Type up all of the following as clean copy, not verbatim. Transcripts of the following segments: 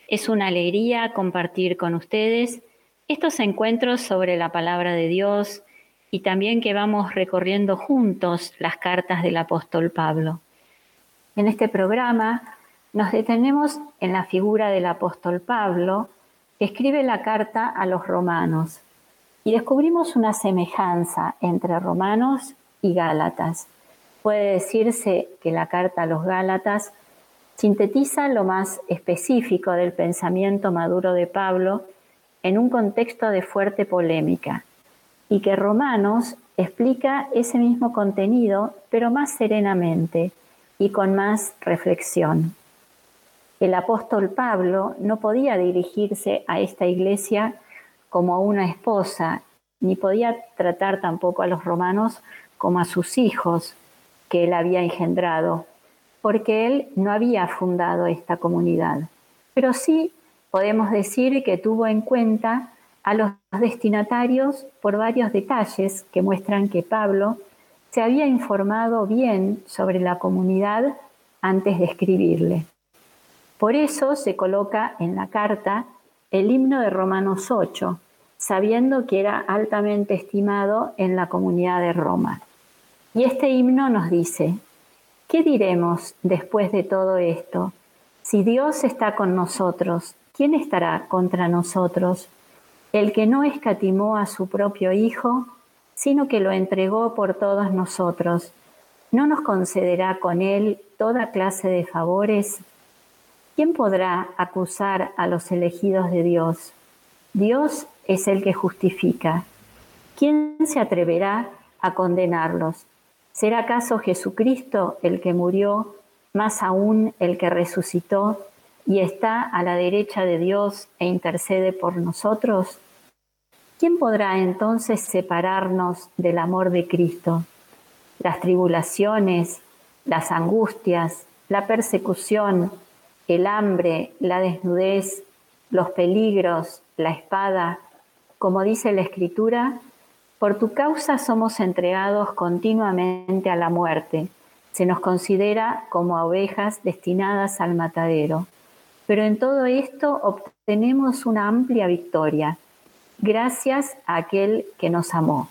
Es una alegría compartir con ustedes estos encuentros sobre la palabra de Dios y también que vamos recorriendo juntos las cartas del apóstol Pablo. En este programa nos detenemos en la figura del apóstol Pablo, que escribe la carta a los romanos, y descubrimos una semejanza entre Romanos y Gálatas. Puede decirse que la carta a los Gálatas sintetiza lo más específico del pensamiento maduro de Pablo en un contexto de fuerte polémica, y que Romanos explica ese mismo contenido, pero más serenamente y con más reflexión. El apóstol Pablo no podía dirigirse a esta iglesia como a una esposa, ni podía tratar tampoco a los romanos como a sus hijos que él había engendrado, porque él no había fundado esta comunidad. Pero sí podemos decir que tuvo en cuenta a los destinatarios por varios detalles que muestran que Pablo se había informado bien sobre la comunidad antes de escribirle. Por eso se coloca en la carta el himno de Romanos 8, sabiendo que era altamente estimado en la comunidad de Roma. Y este himno nos dice: ¿qué diremos después de todo esto? Si Dios está con nosotros, ¿quién estará contra nosotros? El que no escatimó a su propio Hijo, sino que lo entregó por todos nosotros, ¿no nos concederá con él toda clase de favores? ¿Quién podrá acusar a los elegidos de Dios? Dios es el que justifica. ¿Quién se atreverá a condenarlos? ¿Será acaso Jesucristo el que murió, más aún el que resucitó y está a la derecha de Dios e intercede por nosotros? ¿Quién podrá entonces separarnos del amor de Cristo? Las tribulaciones, las angustias, la persecución, el hambre, la desnudez, los peligros, la espada, como dice la Escritura: por tu causa somos entregados continuamente a la muerte. Se nos considera como a ovejas destinadas al matadero. Pero en todo esto obtenemos una amplia victoria, gracias a aquel que nos amó.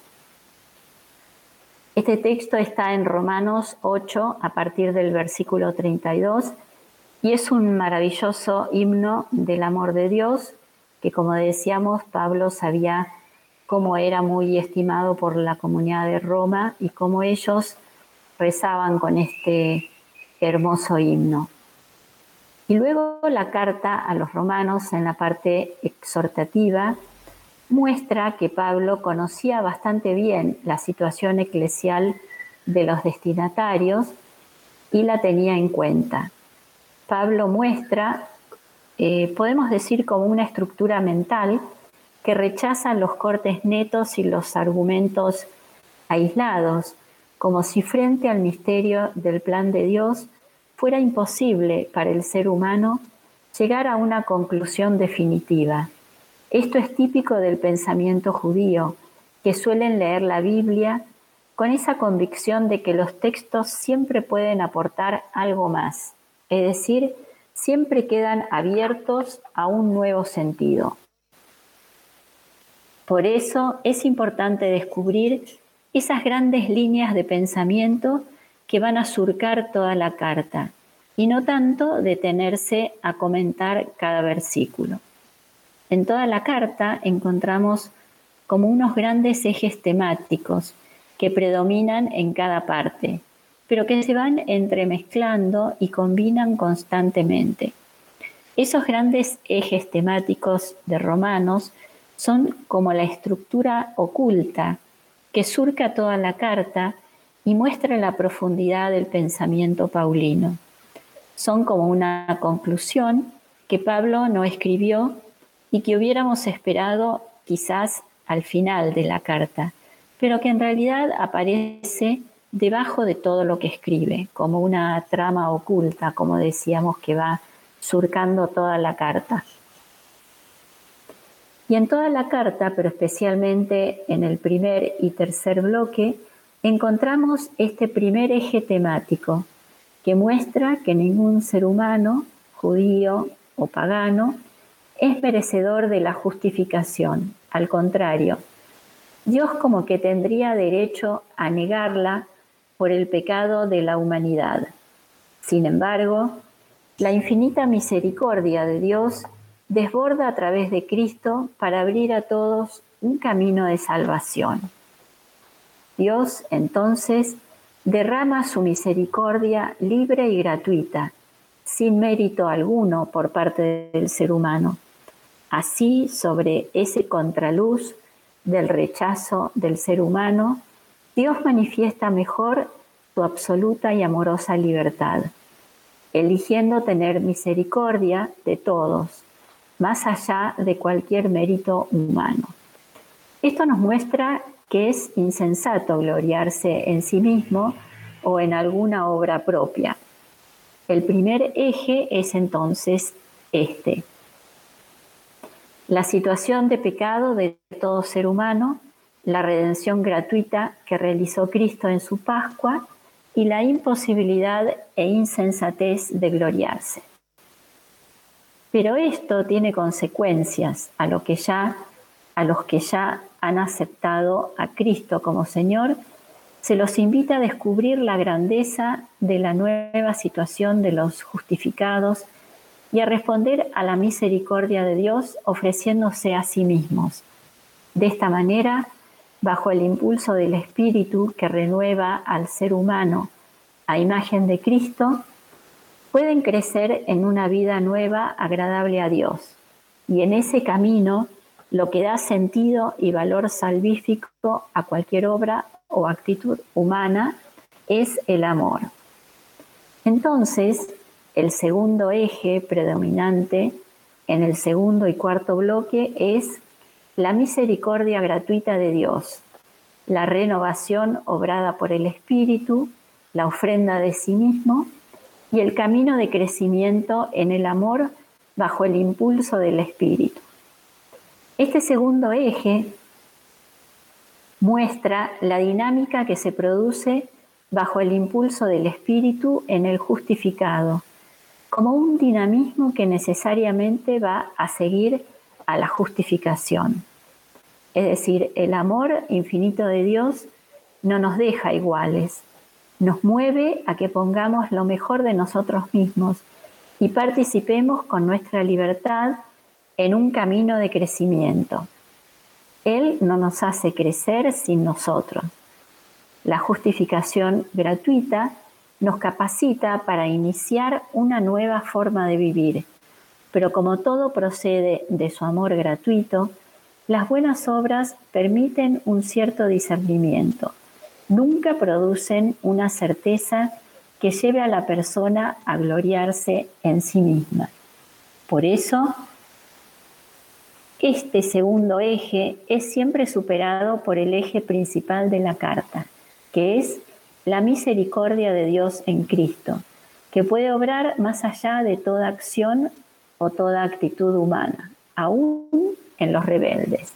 Este texto está en Romanos 8, a partir del versículo 32, y es un maravilloso himno del amor de Dios, que, como decíamos, Pablo sabía cómo era muy estimado por la comunidad de Roma y cómo ellos rezaban con este hermoso himno. Y luego la carta a los romanos, en la parte exhortativa, muestra que Pablo conocía bastante bien la situación eclesial de los destinatarios y la tenía en cuenta. Pablo muestra, podemos decir, como una estructura mental que rechaza los cortes netos y los argumentos aislados, como si frente al misterio del plan de Dios fuera imposible para el ser humano llegar a una conclusión definitiva. Esto es típico del pensamiento judío, que suelen leer la Biblia con esa convicción de que los textos siempre pueden aportar algo más, es decir, siempre quedan abiertos a un nuevo sentido. Por eso es importante descubrir esas grandes líneas de pensamiento que van a surcar toda la carta, y no tanto detenerse a comentar cada versículo. En toda la carta encontramos como unos grandes ejes temáticos que predominan en cada parte, pero que se van entremezclando y combinan constantemente. Esos grandes ejes temáticos de Romanos son como la estructura oculta que surca toda la carta y muestra la profundidad del pensamiento paulino. Son como una conclusión que Pablo no escribió y que hubiéramos esperado quizás al final de la carta, pero que en realidad aparece debajo de todo lo que escribe, como una trama oculta, como decíamos, que va surcando toda la carta. Y en toda la carta, pero especialmente en el primer y tercer bloque, encontramos este primer eje temático que muestra que ningún ser humano, judío, o pagano, es merecedor de la justificación. Al contrario, Dios como que tendría derecho a negarla por el pecado de la humanidad. Sin embargo, la infinita misericordia de Dios desborda a través de Cristo para abrir a todos un camino de salvación. Dios, entonces, derrama su misericordia libre y gratuita, sin mérito alguno por parte del ser humano. Así, sobre ese contraluz del rechazo del ser humano, Dios manifiesta mejor su absoluta y amorosa libertad, eligiendo tener misericordia de todos, más allá de cualquier mérito humano. Esto nos muestra que es insensato gloriarse en sí mismo o en alguna obra propia. El primer eje es entonces este: la situación de pecado de todo ser humano, la redención gratuita que realizó Cristo en su Pascua y la imposibilidad e insensatez de gloriarse. Pero esto tiene consecuencias a los que ya han aceptado a Cristo como Señor. Se los invita a descubrir la grandeza de la nueva situación de los justificados y a responder a la misericordia de Dios ofreciéndose a sí mismos. De esta manera, bajo el impulso del Espíritu que renueva al ser humano a imagen de Cristo, pueden crecer en una vida nueva agradable a Dios. Y en ese camino, lo que da sentido y valor salvífico a cualquier obra o actitud humana es el amor. Entonces, el segundo eje predominante en el segundo y cuarto bloque es la misericordia gratuita de Dios, la renovación obrada por el Espíritu, la ofrenda de sí mismo y el camino de crecimiento en el amor bajo el impulso del Espíritu. Este segundo eje muestra la dinámica que se produce bajo el impulso del Espíritu en el justificado, como un dinamismo que necesariamente va a seguir a la justificación. Es decir, el amor infinito de Dios no nos deja iguales, nos mueve a que pongamos lo mejor de nosotros mismos y participemos con nuestra libertad en un camino de crecimiento. Él no nos hace crecer sin nosotros. La justificación gratuita nos capacita para iniciar una nueva forma de vivir, pero como todo procede de su amor gratuito, las buenas obras permiten un cierto discernimiento. Nunca producen una certeza que lleve a la persona a gloriarse en sí misma. Por eso, este segundo eje es siempre superado por el eje principal de la carta, que es la misericordia de Dios en Cristo, que puede obrar más allá de toda acción o toda actitud humana, aún en los rebeldes.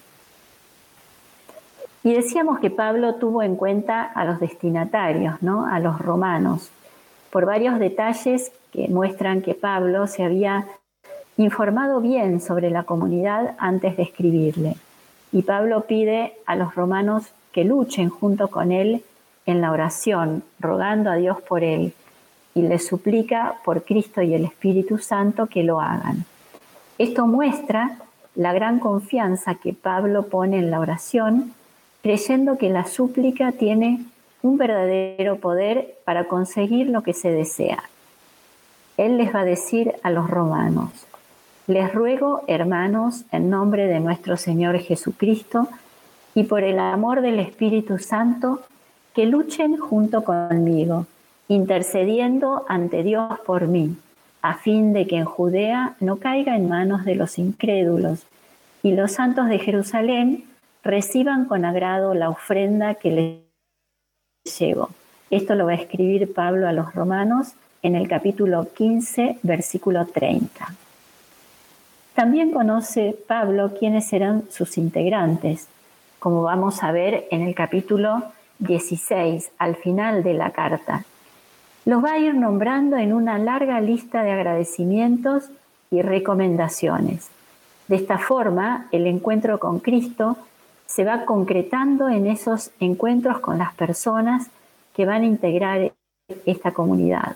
Y decíamos que Pablo tuvo en cuenta a los destinatarios, ¿no? A los romanos, por varios detalles que muestran que Pablo se había informado bien sobre la comunidad antes de escribirle. Y Pablo pide a los romanos que luchen junto con él en la oración, rogando a Dios por él, y les suplica por Cristo y el Espíritu Santo que lo hagan. Esto muestra la gran confianza que Pablo pone en la oración, creyendo que la súplica tiene un verdadero poder para conseguir lo que se desea. Él les va a decir a los romanos: les ruego, hermanos, en nombre de nuestro Señor Jesucristo y por el amor del Espíritu Santo, que luchen junto conmigo, intercediendo ante Dios por mí, a fin de que en Judea no caiga en manos de los incrédulos y los santos de Jerusalén reciban con agrado la ofrenda que les llevo. Esto lo va a escribir Pablo a los romanos en el capítulo 15, versículo 30. También conoce Pablo quiénes serán sus integrantes, como vamos a ver en el capítulo 16, al final de la carta. Los va a ir nombrando en una larga lista de agradecimientos y recomendaciones. De esta forma, el encuentro con Cristo se va concretando en esos encuentros con las personas que van a integrar esta comunidad.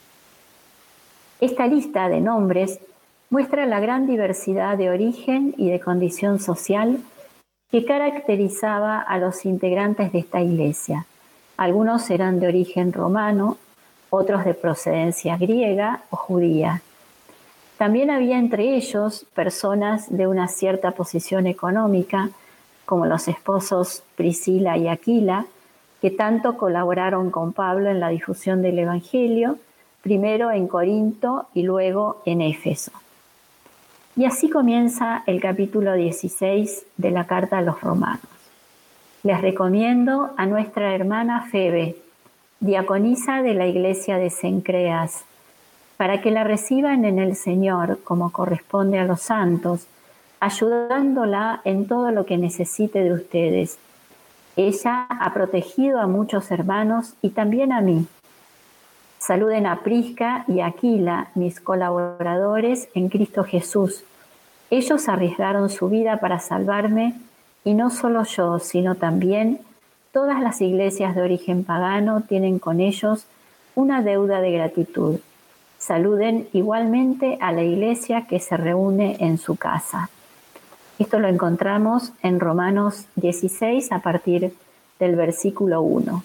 Esta lista de nombres muestra la gran diversidad de origen y de condición social que caracterizaba a los integrantes de esta iglesia. Algunos eran de origen romano, otros de procedencia griega o judía. También había entre ellos personas de una cierta posición económica, como los esposos Priscila y Aquila, que tanto colaboraron con Pablo en la difusión del Evangelio, primero en Corinto y luego en Éfeso. Y así comienza el capítulo 16 de la carta a los romanos. Les recomiendo a nuestra hermana Febe, diaconisa de la iglesia de Cencreas, para que la reciban en el Señor como corresponde a los santos, ayudándola en todo lo que necesite de ustedes. Ella ha protegido a muchos hermanos y también a mí. Saluden a Prisca y Aquila, mis colaboradores en Cristo Jesús. Ellos arriesgaron su vida para salvarme, y no solo yo, sino también todas las iglesias de origen pagano tienen con ellos una deuda de gratitud. Saluden igualmente a la iglesia que se reúne en su casa. Esto lo encontramos en Romanos 16 a partir del versículo 1.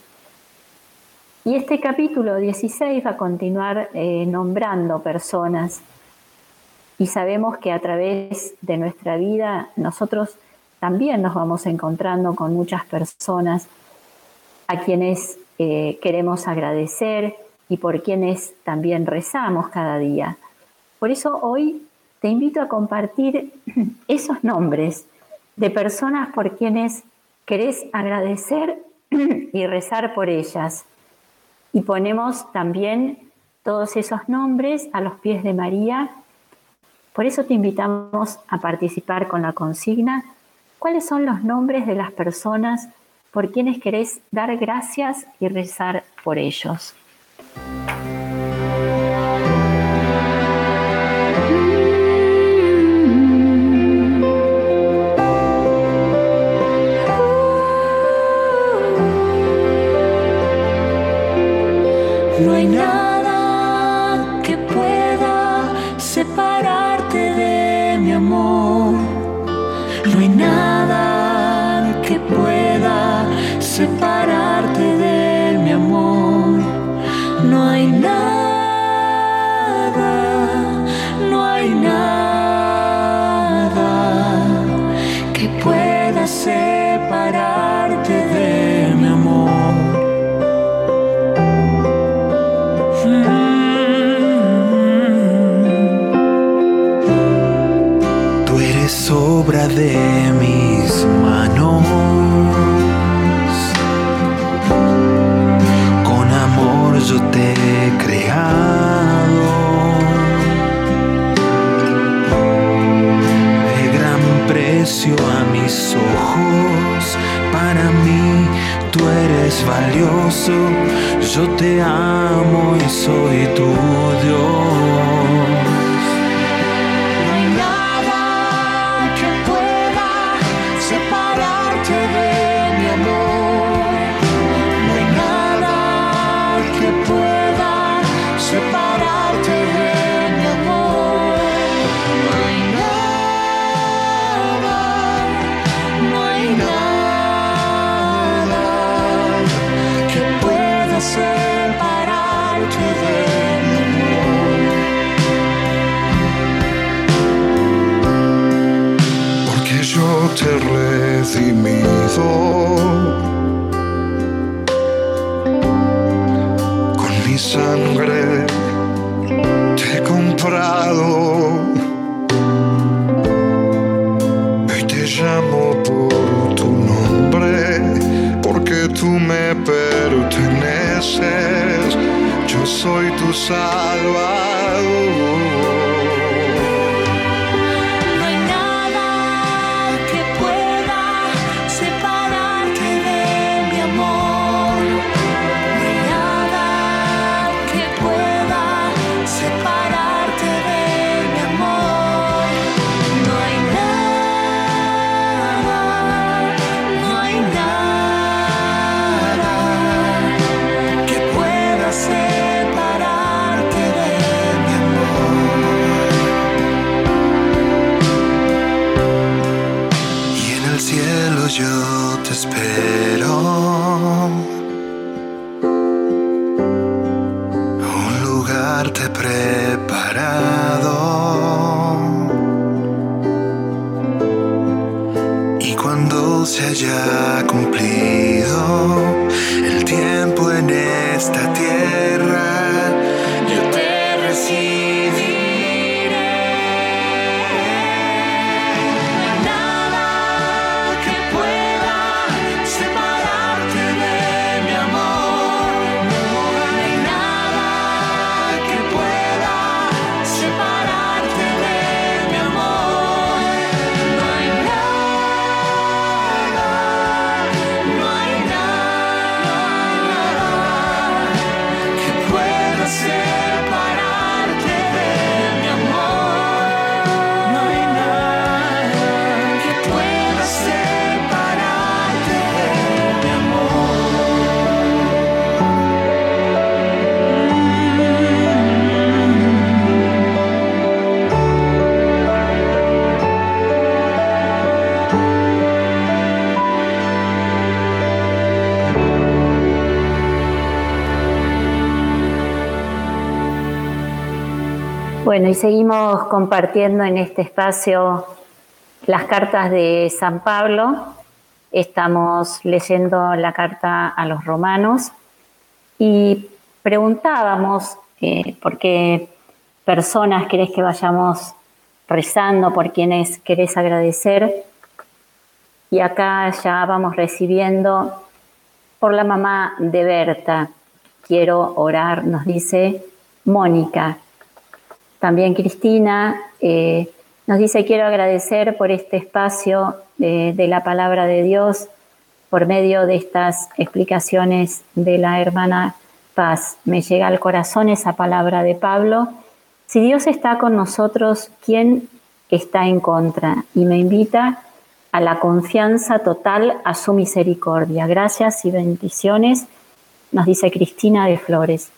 Y este capítulo 16 va a continuar nombrando personas. Y sabemos que a través de nuestra vida nosotros también nos vamos encontrando con muchas personas a quienes queremos agradecer y por quienes también rezamos cada día. Por eso hoy te invito a compartir esos nombres de personas por quienes querés agradecer y rezar por ellas. Y ponemos también todos esos nombres a los pies de María. Por eso te invitamos a participar con la consigna: ¿cuáles son los nombres de las personas por quienes querés dar gracias y rezar por ellos? No hay nada que pueda separarte de mi amor. No hay nada que pueda separarte de mi amor. No hay nada, no hay nada que pueda separarte de mi amor. Obra de mis manos, con amor yo te he creado, de gran precio a mis ojos, para mí tú eres valioso, yo te amo y soy tu Dios. Te he redimido con mi sangre, te he comprado. Hoy te llamo por tu nombre, porque tú me perteneces. Yo soy tu Salvador. Separarte de mi amor. se haya cumplido el tiempo en esta tierra, yo te recibiré. Nada que pueda separarte de mi amor, no hay nada que pueda separarte de mi amor, no hay nada, no hay nada que pueda separarte de mi amor, no hay nada que pueda separarte de mi Bueno, y seguimos compartiendo en este espacio las cartas de San Pablo. Estamos leyendo la carta a los romanos y preguntábamos por qué personas querés que vayamos rezando, por quienes querés agradecer. Y acá ya vamos recibiendo por la mamá de Berta. Quiero orar, nos dice Mónica. También Cristina nos dice, quiero agradecer por este espacio de la palabra de Dios por medio de estas explicaciones de la hermana Paz. Me llega al corazón esa palabra de Pablo. Si Dios está con nosotros, ¿quién está en contra? Y me invita a la confianza total a su misericordia. Gracias y bendiciones, nos dice Cristina de Flores.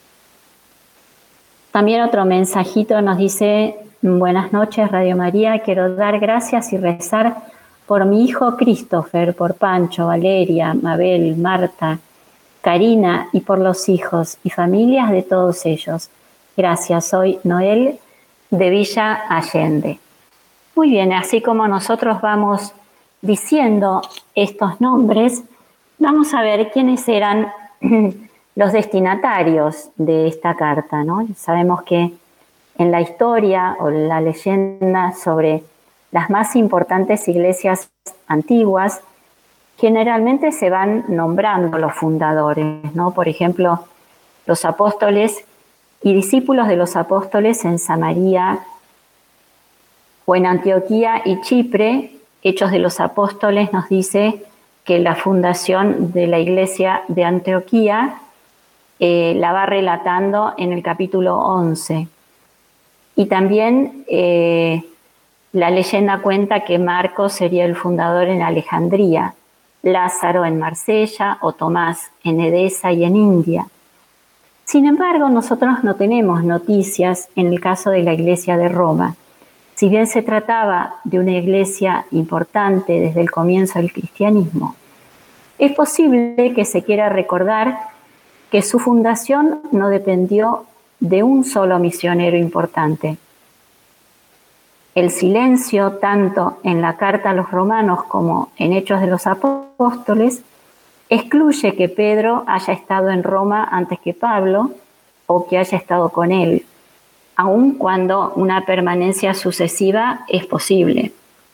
También otro mensajito nos dice, buenas noches Radio María, quiero dar gracias y rezar por mi hijo Christopher, por Pancho, Valeria, Mabel, Marta, Karina y por los hijos y familias de todos ellos. Gracias, soy Noel de Villa Allende. Muy bien, así como nosotros vamos diciendo estos nombres, vamos a ver quiénes eran los destinatarios de esta carta, ¿no? Sabemos que en la historia o la leyenda sobre las más importantes iglesias antiguas, generalmente se van nombrando los fundadores, ¿no? Por ejemplo, los apóstoles y discípulos de los apóstoles en Samaria o en Antioquía y Chipre. Hechos de los Apóstoles nos dice que la fundación de la iglesia de Antioquía la va relatando en el capítulo 11. Y también la leyenda cuenta que Marcos sería el fundador en Alejandría, Lázaro en Marsella o Tomás en Edesa y en India. Sin embargo, nosotros no tenemos noticias en el caso de la iglesia de Roma. Si bien se trataba de una iglesia importante desde el comienzo del cristianismo, es posible que se quiera recordar que su fundación no dependió de un solo misionero importante. El silencio, tanto en la carta a los romanos como en Hechos de los Apóstoles, excluye que Pedro haya estado en Roma antes que Pablo o que haya estado con él, aun cuando una permanencia sucesiva es posible.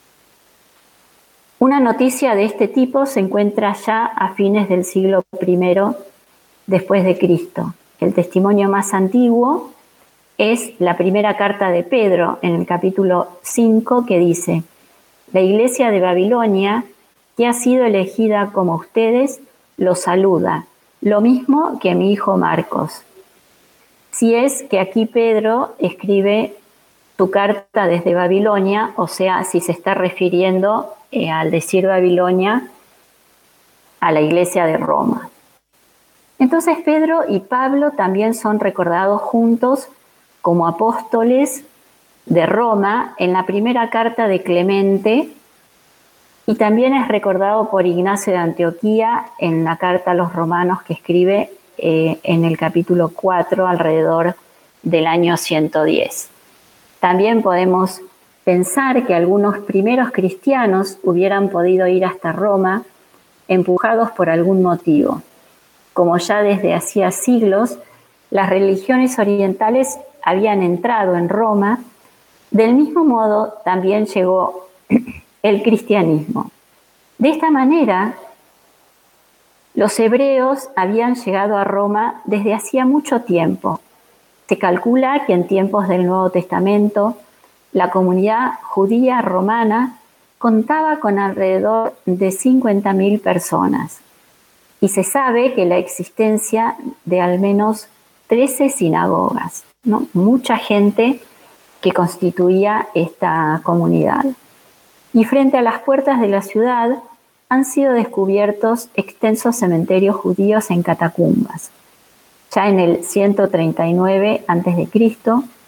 Una noticia de este tipo se encuentra ya a fines del siglo I después de Cristo. El testimonio más antiguo es la primera carta de Pedro en el capítulo 5 que dice: la iglesia de Babilonia, que ha sido elegida como ustedes, los saluda, lo mismo que mi hijo Marcos. Si es que aquí Pedro escribe su carta desde Babilonia, o sea, si se está refiriendo al decir Babilonia a la iglesia de Roma. Entonces Pedro y Pablo también son recordados juntos como apóstoles de Roma en la primera carta de Clemente, y también es recordado por Ignacio de Antioquía en la carta a los romanos que escribe en el capítulo 4 alrededor del año 110. También podemos pensar que algunos primeros cristianos hubieran podido ir hasta Roma empujados por algún motivo. Como ya desde hacía siglos, las religiones orientales habían entrado en Roma, del mismo modo también llegó el cristianismo. De esta manera, los hebreos habían llegado a Roma desde hacía mucho tiempo. Se calcula que en tiempos del Nuevo Testamento, la comunidad judía romana contaba con alrededor de 50.000 personas. Y se sabe que la existencia de al menos 13 sinagogas, ¿no? Mucha gente que constituía esta comunidad. Y frente a las puertas de la ciudad han sido descubiertos extensos cementerios judíos en catacumbas. Ya en el 139 a.C.,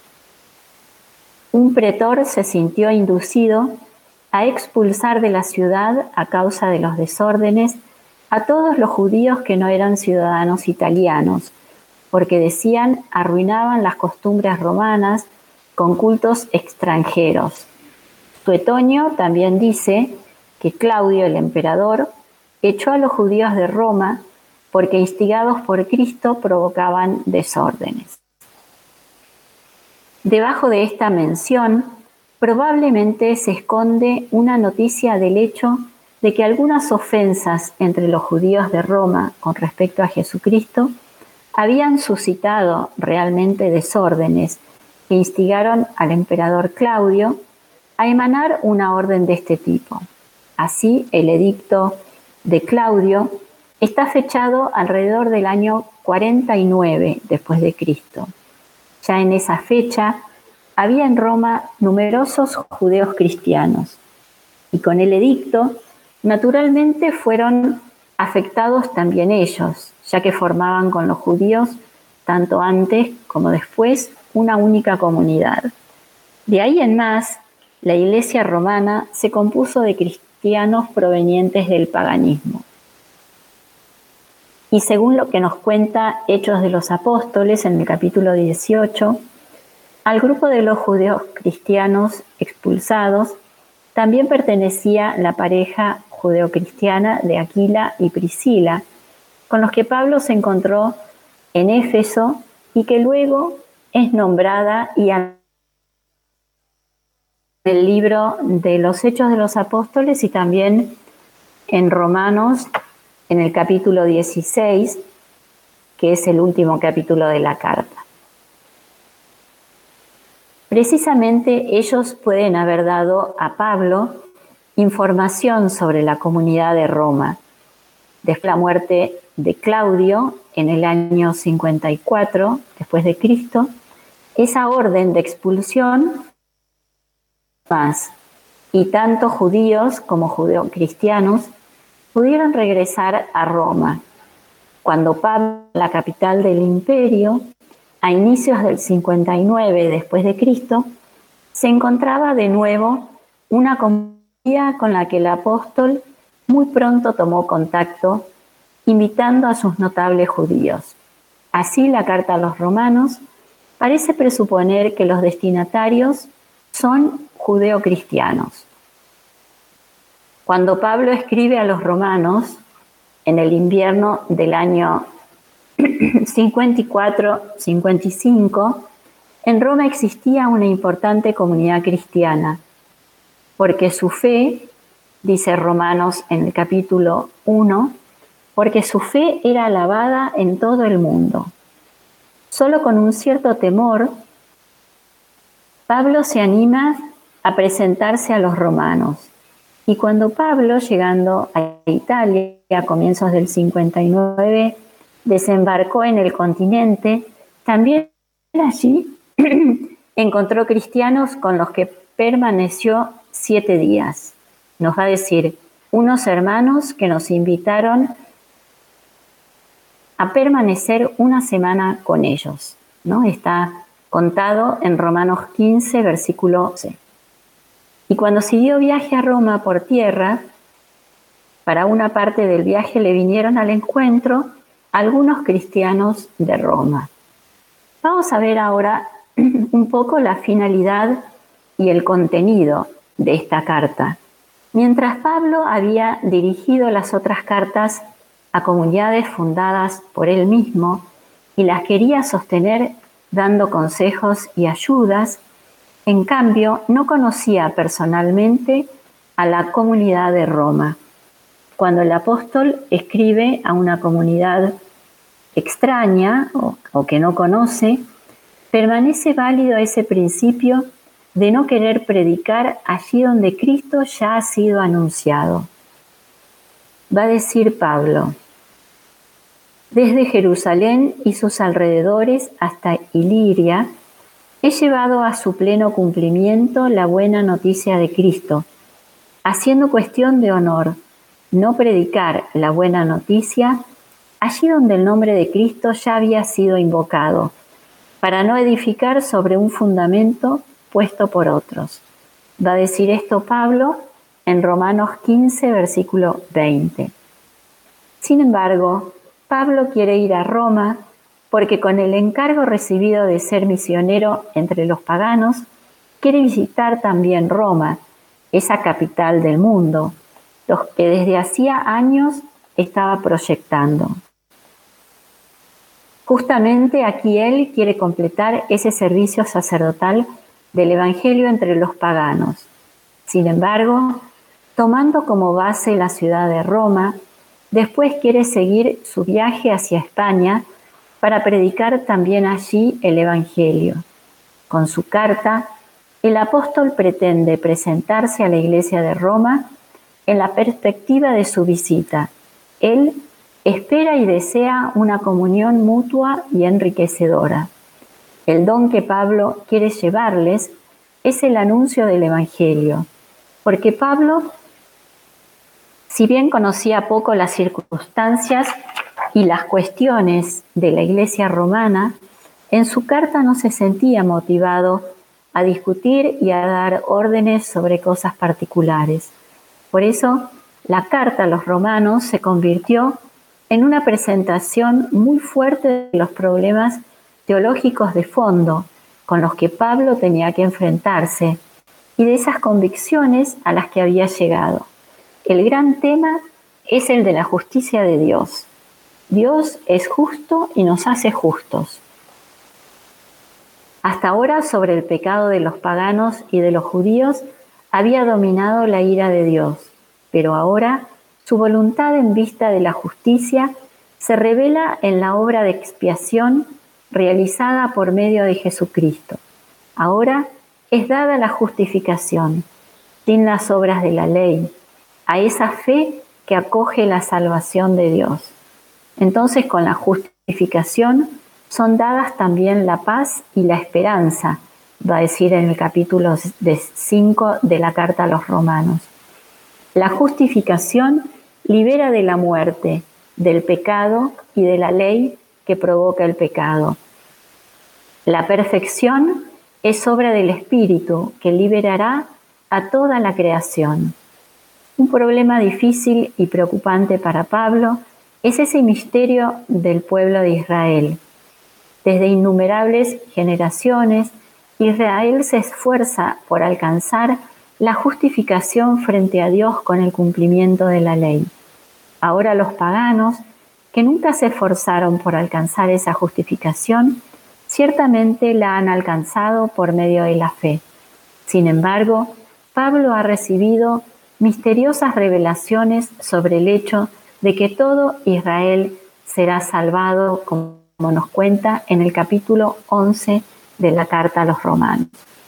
un pretor se sintió inducido a expulsar de la ciudad a causa de los desórdenes a todos los judíos que no eran ciudadanos italianos, porque decían arruinaban las costumbres romanas con cultos extranjeros. Suetonio también dice que Claudio, el emperador, echó a los judíos de Roma porque instigados por Cristo provocaban desórdenes. Debajo de esta mención, probablemente se esconde una noticia del hecho de que algunas ofensas entre los judíos de Roma con respecto a Jesucristo habían suscitado realmente desórdenes que instigaron al emperador Claudio a emanar una orden de este tipo. Así, el edicto de Claudio está fechado alrededor del año 49 después de Cristo. Ya en esa fecha había en Roma numerosos judíos cristianos y con el edicto naturalmente fueron afectados también ellos, ya que formaban con los judíos tanto antes como después una única comunidad. De ahí en más, la Iglesia romana se compuso de cristianos provenientes del paganismo. Y según lo que nos cuenta Hechos de los Apóstoles en el capítulo 18, al grupo de los judíos cristianos expulsados también pertenecía la pareja judeocristiana de Aquila y Priscila, con los que Pablo se encontró en Éfeso y que luego es nombrada y en el libro de los Hechos de los Apóstoles y también en Romanos, en el capítulo 16, que es el último capítulo de la carta. Precisamente ellos pueden haber dado a Pablo información sobre la comunidad de Roma. Después de la muerte de Claudio, en el año 54 después de Cristo, esa orden de expulsión más, y tanto judíos como judeocristianos pudieron regresar a Roma. Cuando Pablo, la capital del imperio, a inicios del 59 después de Cristo, se encontraba de nuevo una comunidad con la que el apóstol muy pronto tomó contacto, invitando a sus notables judíos. Así, la carta a los romanos parece presuponer que los destinatarios son judeocristianos. Cuando Pablo escribe a los romanos, en el invierno del año 54-55, en Roma existía una importante comunidad cristiana, porque su fe, dice Romanos en el capítulo 1, porque su fe era alabada en todo el mundo. Solo con un cierto temor, Pablo se anima a presentarse a los romanos. Y cuando Pablo, llegando a Italia a comienzos del 59, desembarcó en el continente, también allí encontró cristianos con los que permaneció 7 días. Nos va a decir, unos hermanos que nos invitaron a permanecer una semana con ellos, ¿no? Está contado en Romanos 15, versículo 11. Y cuando siguió viaje a Roma por tierra, para una parte del viaje le vinieron al encuentro algunos cristianos de Roma. Vamos a ver ahora un poco la finalidad y el contenido de esta carta. Mientras Pablo había dirigido las otras cartas a comunidades fundadas por él mismo y las quería sostener dando consejos y ayudas, en cambio no conocía personalmente a la comunidad de Roma. Cuando el apóstol escribe a una comunidad extraña o que no conoce, permanece válido ese principio de no querer predicar allí donde Cristo ya ha sido anunciado. Va a decir Pablo: desde Jerusalén y sus alrededores hasta Iliria, he llevado a su pleno cumplimiento la buena noticia de Cristo, haciendo cuestión de honor no predicar la buena noticia allí donde el nombre de Cristo ya había sido invocado, para no edificar sobre un fundamento puesto por otros. Va a decir esto Pablo en Romanos 15, versículo 20. Sin embargo, Pablo quiere ir a Roma porque con el encargo recibido de ser misionero entre los paganos, quiere visitar también Roma, esa capital del mundo, los que desde hacía años estaba proyectando. Justamente aquí él quiere completar ese servicio sacerdotal del Evangelio entre los paganos. Sin embargo, tomando como base la ciudad de Roma, después quiere seguir su viaje hacia España para predicar también allí el Evangelio. Con su carta, el apóstol pretende presentarse a la iglesia de Roma en la perspectiva de su visita. Él espera y desea una comunión mutua y enriquecedora. El don que Pablo quiere llevarles es el anuncio del Evangelio, porque Pablo, si bien conocía poco las circunstancias y las cuestiones de la iglesia romana, en su carta no se sentía motivado a discutir y a dar órdenes sobre cosas particulares. Por eso, la carta a los romanos se convirtió en una presentación muy fuerte de los problemas teológicos de fondo con los que Pablo tenía que enfrentarse y de esas convicciones a las que había llegado. El gran tema es el de la justicia de Dios. Dios es justo y nos hace justos. Hasta ahora, sobre el pecado de los paganos y de los judíos había dominado la ira de Dios, pero ahora su voluntad en vista de la justicia se revela en la obra de expiación realizada por medio de Jesucristo. Ahora es dada la justificación, sin las obras de la ley, a esa fe que acoge la salvación de Dios. Entonces, con la justificación son dadas también la paz y la esperanza, va a decir en el capítulo 5 de la carta a los Romanos. La justificación libera de la muerte, del pecado y de la ley que provoca el pecado. La perfección es obra del Espíritu que liberará a toda la creación. Un problema difícil y preocupante para Pablo es ese misterio del pueblo de Israel. Desde innumerables generaciones, Israel se esfuerza por alcanzar la justificación frente a Dios con el cumplimiento de la ley. Ahora los paganos, que nunca se esforzaron por alcanzar esa justificación, ciertamente la han alcanzado por medio de la fe. Sin embargo, Pablo ha recibido misteriosas revelaciones sobre el hecho de que todo Israel será salvado, como nos cuenta en el capítulo 11 de la carta a los Romanos.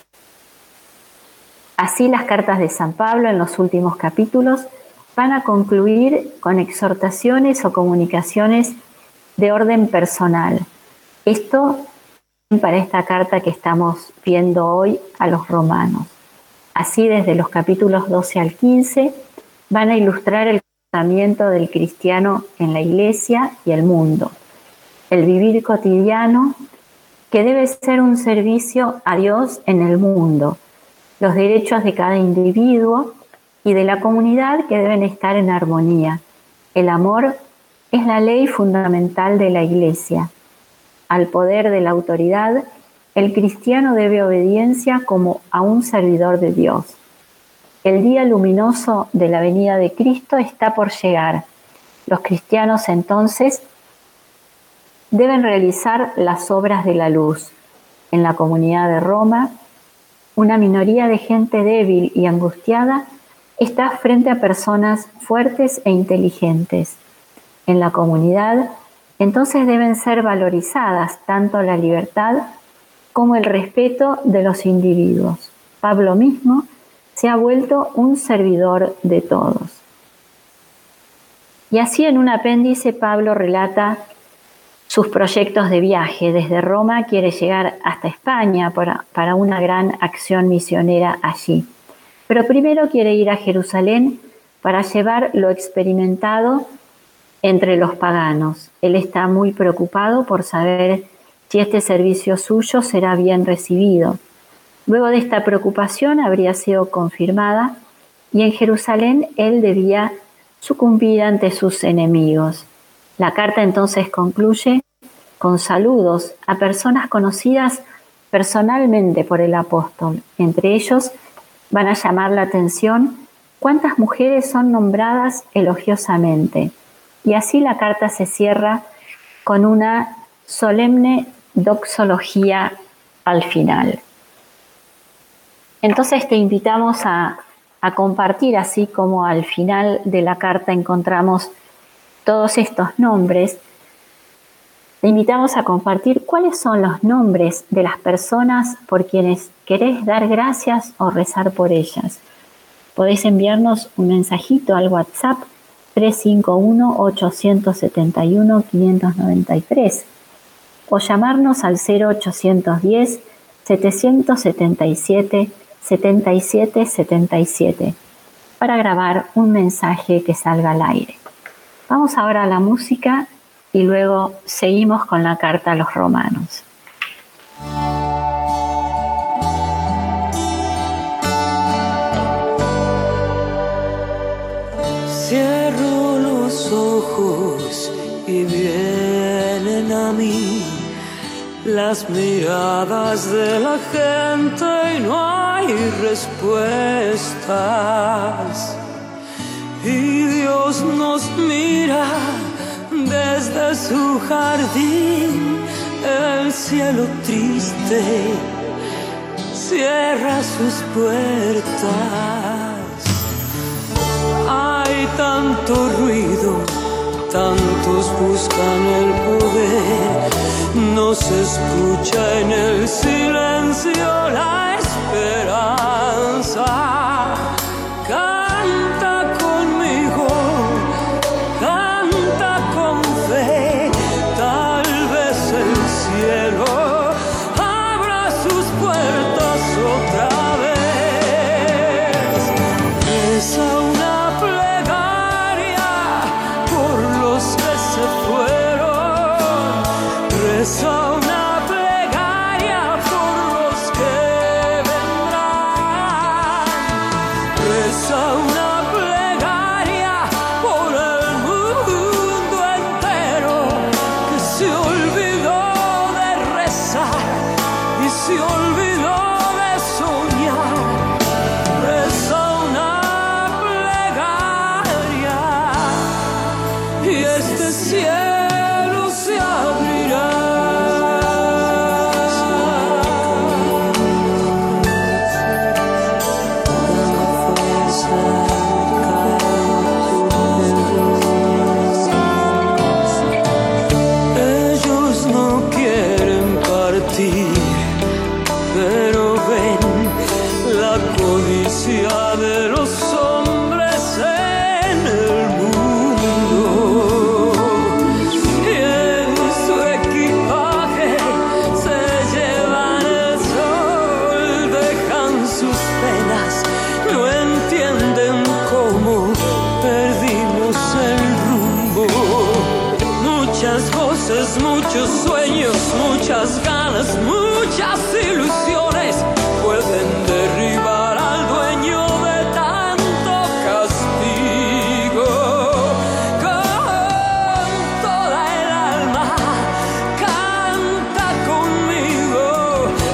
Así, las cartas de San Pablo en los últimos capítulos van a concluir con exhortaciones o comunicaciones de orden personal. Esto para esta carta que estamos viendo hoy a los romanos. Así, desde los capítulos 12 al 15 van a ilustrar el comportamiento del cristiano en la iglesia y el mundo, el vivir cotidiano que debe ser un servicio a Dios en el mundo, los derechos de cada individuo y de la comunidad que deben estar en armonía. El amor es la ley fundamental de la iglesia. Al poder de la autoridad el cristiano debe obediencia como a un servidor de Dios. El día luminoso de la venida de Cristo está por llegar. Los cristianos entonces deben realizar las obras de la luz. En la comunidad de Roma, una minoría de gente débil y angustiada está frente a personas fuertes e inteligentes. En la comunidad, entonces deben ser valorizadas tanto la libertad como el respeto de los individuos. Pablo mismo se ha vuelto un servidor de todos. Y así en un apéndice Pablo relata sus proyectos de viaje. Desde Roma quiere llegar hasta España para una gran acción misionera allí. Pero primero quiere ir a Jerusalén para llevar lo experimentado entre los paganos. Él está muy preocupado por saber si este servicio suyo será bien recibido. Luego de esta preocupación habría sido confirmada y en Jerusalén él debía sucumbir ante sus enemigos. La carta entonces concluye con saludos a personas conocidas personalmente por el apóstol. Entre ellos van a llamar la atención cuántas mujeres son nombradas elogiosamente. Y así la carta se cierra con una solemne doxología al final. Entonces te invitamos a compartir, así como al final de la carta encontramos todos estos nombres, te invitamos a compartir cuáles son los nombres de las personas por quienes querés dar gracias o rezar por ellas. Podéis enviarnos un mensajito al WhatsApp 351-871-593 o llamarnos al 0810-777-7777 para grabar un mensaje que salga al aire. Vamos ahora a la música y luego seguimos con la carta a los romanos. Cierro los ojos y vienen a mí las miradas de la gente y no hay respuestas. Y Dios nos mira desde su jardín, el cielo triste cierra sus puertas. Hay tanto ruido, tantos buscan el poder, no se escucha en el silencio la esperanza. Canta conmigo, canta con fe, tal vez el cielo abra sus puertas otra vez. Reza una plegaria por los que se fueron, reza una plegaria por los que vendrán, reza una plegaria por el mundo entero que se olvidó de rezar y se olvidó de soñar. Reza una plegaria y este cielo se abrirá. Ellos no quieren partir, pero ven la codicia de los hombres en el mundo. Y en su equipaje se llevan el sol, dejan sus penas, no entienden cómo perdimos el rumbo. Muchas voces, muchos sueños, muchas ganas, muchas ilusiones pueden derribar al dueño de tanto castigo. Con toda el alma, canta conmigo,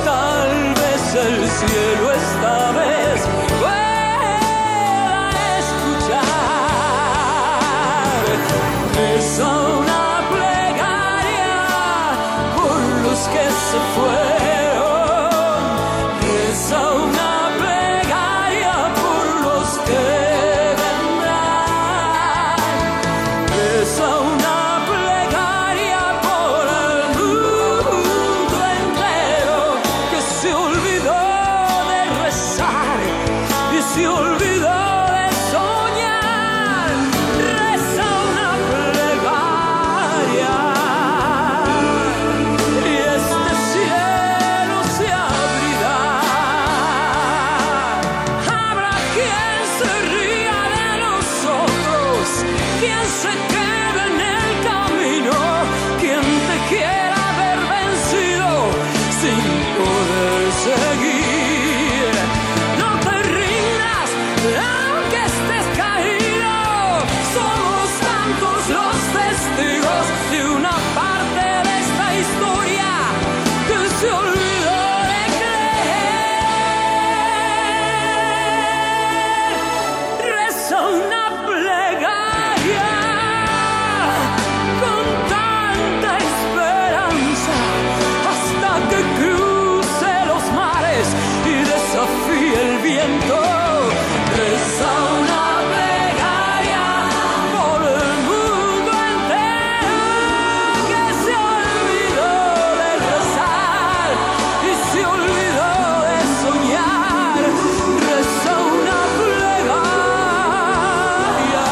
quien se quede en el camino, quien te quiera ver vencido sin poder seguir. No te rindas, aunque estés caído. Somos tantos los testigos de una parte de esta historia que se olvidó de creer. Reza una plegaria con tanta esperanza hasta que cruce los mares y desafíe el viento. Reza una plegaria por el mundo entero que se olvidó de rezar y se olvidó de soñar. Reza una plegaria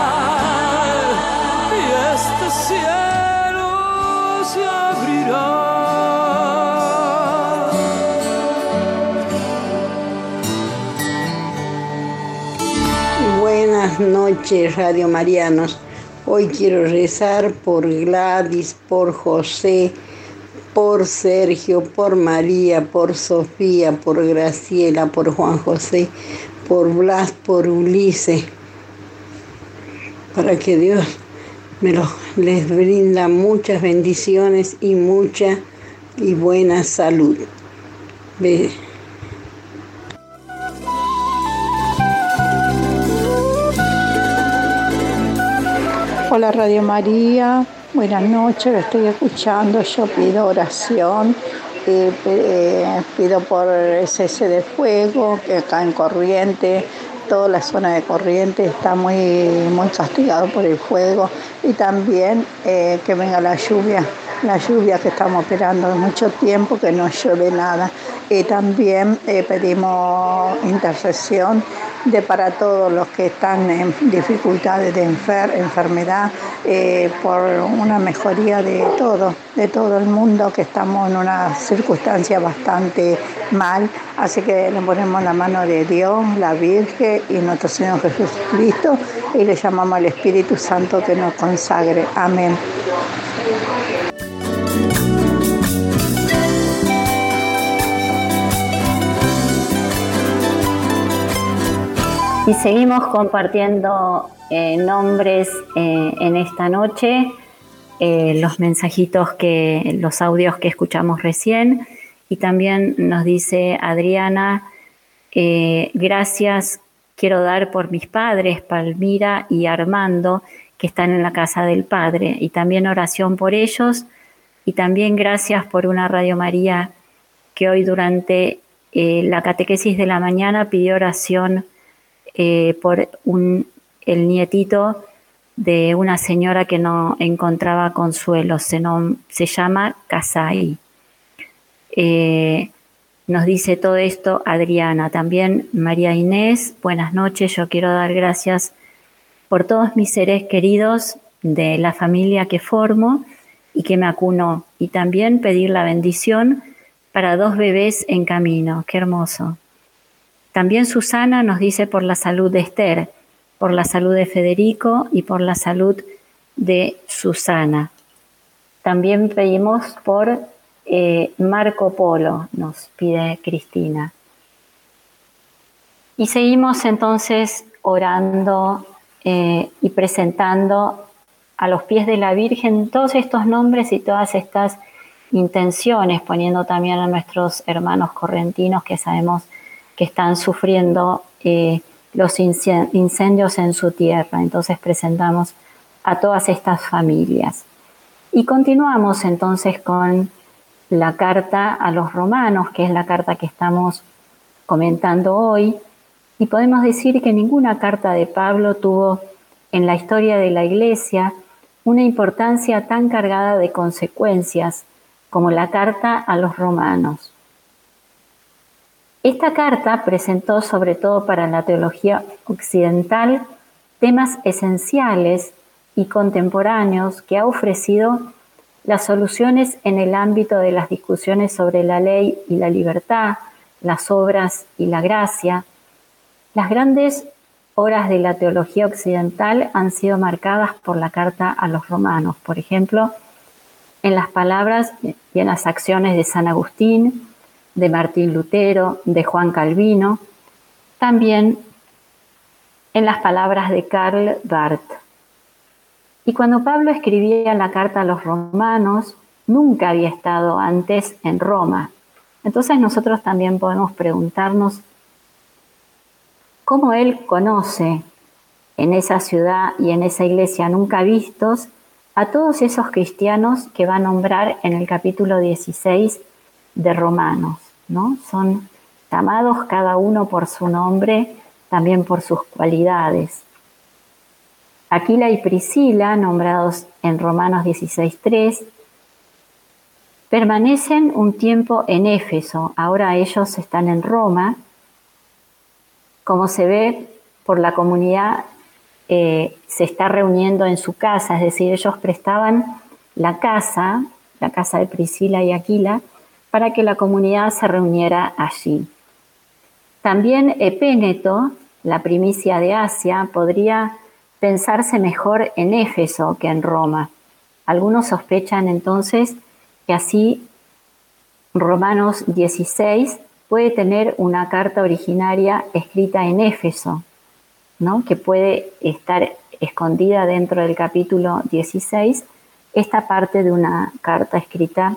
y este cielo se abrirá. Buenas noches, Radio Marianos. Hoy quiero rezar por Gladys, por José, por Sergio, por María, por Sofía, por Graciela, por Juan José, por Blas, por Ulises, para que Dios les brinda muchas bendiciones y mucha y buena salud. Hola Radio María, buenas noches, lo estoy escuchando, yo pido oración, pido por el cese de fuego, que acá en Corrientes, toda la zona de Corrientes está muy castigado por el fuego, y también que venga la lluvia que estamos esperando mucho tiempo, que no llueve nada. Y también pedimos intercesión para todos los que están en dificultades de enfermedad, por una mejoría de todo el mundo, que estamos en una circunstancia bastante mal. Así que le ponemos la mano de Dios, la Virgen y nuestro Señor Jesucristo, y le llamamos al Espíritu Santo que nos consagre. Amén. Y seguimos compartiendo nombres en esta noche, los mensajitos, los audios que escuchamos recién. Y también nos dice Adriana, gracias quiero dar por mis padres, Palmira y Armando, que están en la casa del Padre. Y también oración por ellos. Y también gracias por una Radio María que hoy durante la catequesis de la mañana pidió oración por el nietito de una señora que no encontraba consuelo. Se llama Casai. Nos dice todo esto Adriana. También María Inés, buenas noches. Yo quiero dar gracias por todos mis seres queridos de la familia que formo y que me acunó. Y también pedir la bendición para 2 bebés en camino. Qué hermoso. También Susana nos dice por la salud de Esther, por la salud de Federico y por la salud de Susana. También pedimos por Marco Polo, nos pide Cristina. Y seguimos entonces orando y presentando a los pies de la Virgen todos estos nombres y todas estas intenciones, poniendo también a nuestros hermanos correntinos que sabemos que están sufriendo los incendios en su tierra. Entonces presentamos a todas estas familias. Y continuamos entonces con la carta a los romanos, que es la carta que estamos comentando hoy. Y podemos decir que ninguna carta de Pablo tuvo en la historia de la Iglesia una importancia tan cargada de consecuencias como la carta a los romanos. Esta carta presentó, sobre todo para la teología occidental, temas esenciales y contemporáneos que ha ofrecido las soluciones en el ámbito de las discusiones sobre la ley y la libertad, las obras y la gracia, las grandes horas de la teología occidental han sido marcadas por la carta a los romanos. Por ejemplo, en las palabras y en las acciones de San Agustín, de Martín Lutero, de Juan Calvino, también en las palabras de Karl Barth. Y cuando Pablo escribía la carta a los romanos, nunca había estado antes en Roma. Entonces nosotros también podemos preguntarnos cómo él conoce en esa ciudad y en esa iglesia nunca vistos a todos esos cristianos que va a nombrar en el capítulo 16 de Romanos, ¿no? Son llamados cada uno por su nombre, también por sus cualidades. Aquila y Priscila, nombrados en Romanos 16:3, permanecen un tiempo en Éfeso. Ahora ellos están en Roma. Como se ve por la comunidad, se está reuniendo en su casa, es decir, ellos prestaban la casa de Priscila y Aquila, para que la comunidad se reuniera allí. También Epéneto, la primicia de Asia, podría pensarse mejor en Éfeso que en Roma. Algunos sospechan entonces que así Romanos 16 puede tener una carta originaria escrita en Éfeso, ¿no? Que puede estar escondida dentro del capítulo 16, esta parte de una carta escrita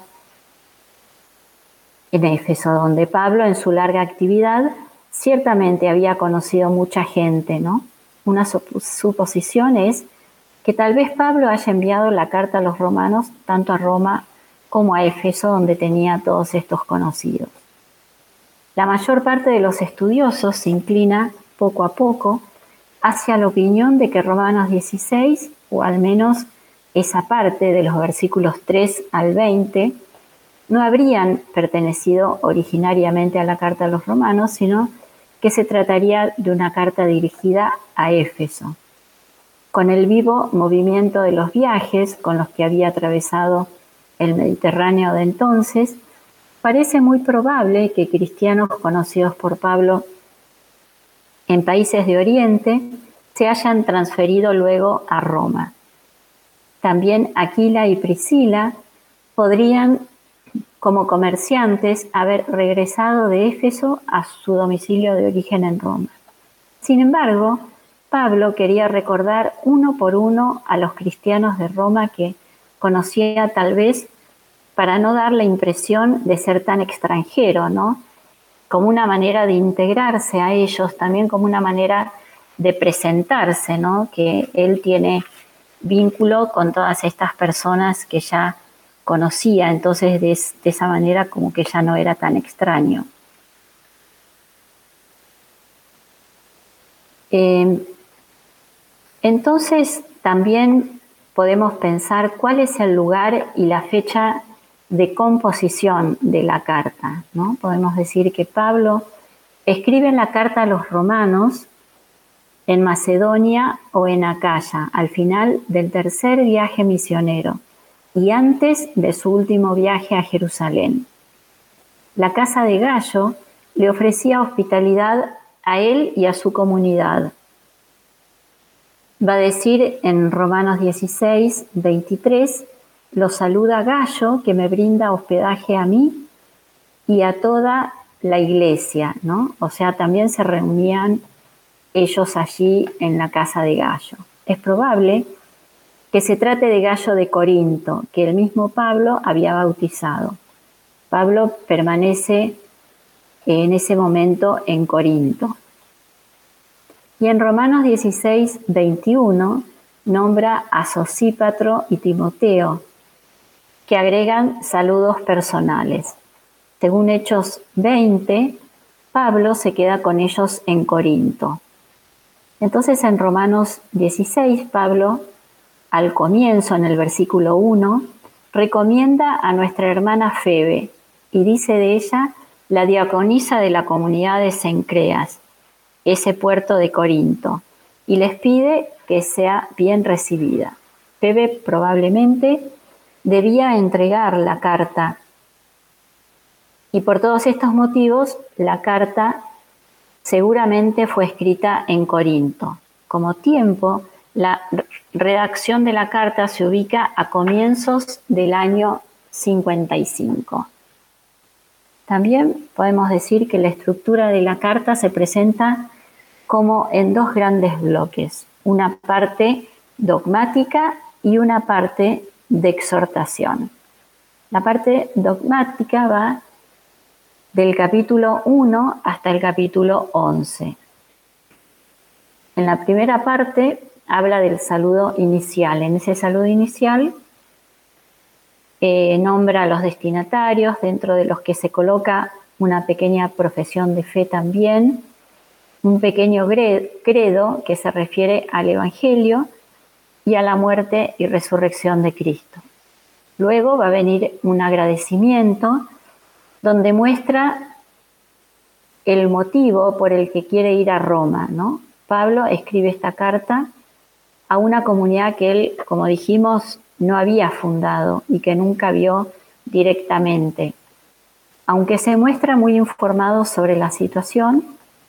en Éfeso, donde Pablo en su larga actividad ciertamente había conocido mucha gente, ¿no? Una suposición es que tal vez Pablo haya enviado la carta a los romanos tanto a Roma como a Éfeso, donde tenía todos estos conocidos. La mayor parte de los estudiosos se inclina poco a poco hacia la opinión de que Romanos 16, o al menos esa parte de los versículos 3 al 20, no habrían pertenecido originariamente a la carta a los romanos, sino que se trataría de una carta dirigida a Éfeso. Con el vivo movimiento de los viajes con los que había atravesado el Mediterráneo de entonces, parece muy probable que cristianos conocidos por Pablo en países de Oriente se hayan transferido luego a Roma. También Aquila y Priscila podrían, como comerciantes, haber regresado de Éfeso a su domicilio de origen en Roma. Sin embargo, Pablo quería recordar uno por uno a los cristianos de Roma que conocía, tal vez para no dar la impresión de ser tan extranjero, ¿no? Como una manera de integrarse a ellos, también como una manera de presentarse, ¿no? Que él tiene vínculo con todas estas personas que ya conocía, entonces de esa manera como que ya no era tan extraño. Entonces también podemos pensar cuál es el lugar y la fecha de composición de la carta, ¿no? Podemos decir que Pablo escribe la carta a los romanos en Macedonia o en Acaya, al final del tercer viaje misionero y antes de su último viaje a Jerusalén. La casa de Gayo le ofrecía hospitalidad a él y a su comunidad. Va a decir en Romanos 16, 23, los saluda Gayo, que me brinda hospedaje a mí y a toda la iglesia, ¿no? O sea, también se reunían ellos allí en la casa de Gayo. Es probable que se trate de Gayo de Corinto, que el mismo Pablo había bautizado. Pablo permanece en ese momento en Corinto. Y en Romanos 16, 21 nombra a Sosípatro y Timoteo, que agregan saludos personales. Según Hechos 20, Pablo se queda con ellos en Corinto. Entonces en Romanos 16, Pablo, al comienzo, en el versículo 1, recomienda a nuestra hermana Febe y dice de ella, la diaconisa de la comunidad de Cencreas, ese puerto de Corinto, y les pide que sea bien recibida. Febe probablemente debía entregar la carta y por todos estos motivos la carta seguramente fue escrita en Corinto. Como tiempo, la redacción de la carta se ubica a comienzos del año 55. También podemos decir que la estructura de la carta se presenta como en dos grandes bloques, una parte dogmática y una parte de exhortación. La parte dogmática va del capítulo 1 hasta el capítulo 11. En la primera parte habla del saludo inicial. En ese saludo inicial nombra a los destinatarios, dentro de los que se coloca una pequeña profesión de fe también, un pequeño credo que se refiere al Evangelio y a la muerte y resurrección de Cristo. Luego va a venir un agradecimiento donde muestra el motivo por el que quiere ir a Roma, ¿no? Pablo escribe esta carta a una comunidad que él, como dijimos, no había fundado y que nunca vio directamente. Aunque se muestra muy informado sobre la situación,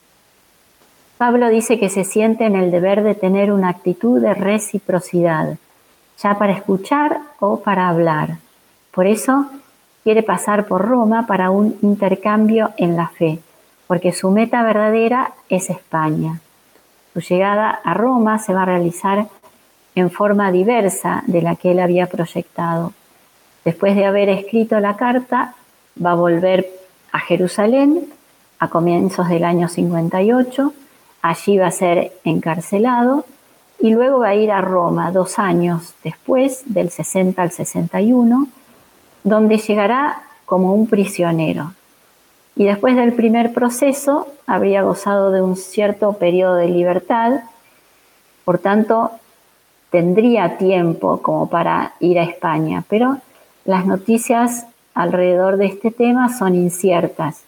Pablo dice que se siente en el deber de tener una actitud de reciprocidad, ya para escuchar o para hablar. Por eso quiere pasar por Roma para un intercambio en la fe, porque su meta verdadera es España. Su llegada a Roma se va a realizar en forma diversa de la que él había proyectado. Después de haber escrito la carta, va a volver a Jerusalén a comienzos del año 58, allí va a ser encarcelado y luego va a ir a Roma 2 años después, del 60 al 61, donde llegará como un prisionero. Y después del primer proceso habría gozado de un cierto periodo de libertad, por tanto tendría tiempo como para ir a España, pero las noticias alrededor de este tema son inciertas.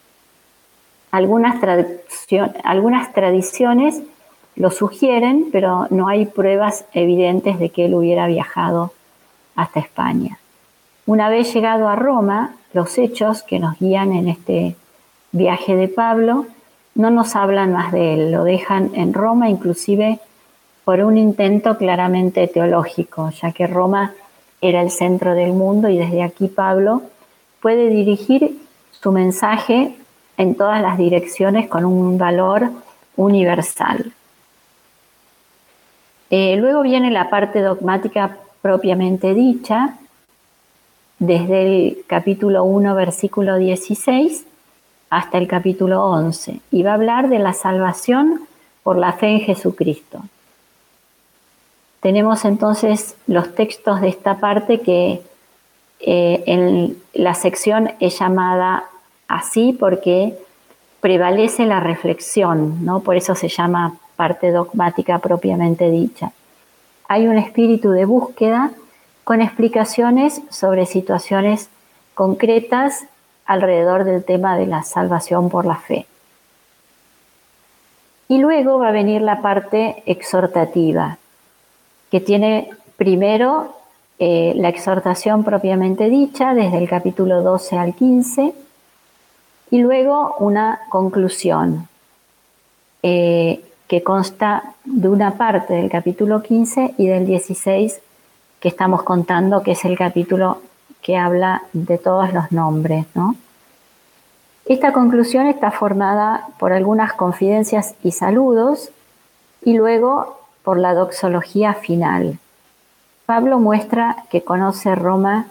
Algunas tradiciones lo sugieren, pero no hay pruebas evidentes de que él hubiera viajado hasta España. Una vez llegado a Roma, los hechos que nos guían en este viaje de Pablo no nos hablan más de él, lo dejan en Roma inclusive por un intento claramente teológico, ya que Roma era el centro del mundo y desde aquí Pablo puede dirigir su mensaje en todas las direcciones con un valor universal. Luego viene la parte dogmática propiamente dicha, desde el capítulo 1, versículo 16, hasta el capítulo 11, y va a hablar de la salvación por la fe en Jesucristo. Tenemos entonces los textos de esta parte que en la sección es llamada así porque prevalece la reflexión, ¿no? Por eso se llama parte dogmática propiamente dicha. Hay un espíritu de búsqueda con explicaciones sobre situaciones concretas alrededor del tema de la salvación por la fe. Y luego va a venir la parte exhortativa, que tiene primero la exhortación propiamente dicha, desde el capítulo 12 al 15, y luego una conclusión que consta de una parte del capítulo 15 y del 16 que estamos contando, que es el capítulo que habla de todos los nombres, ¿no? Esta conclusión está formada por algunas confidencias y saludos y luego por la doxología final. Pablo muestra que conoce Roma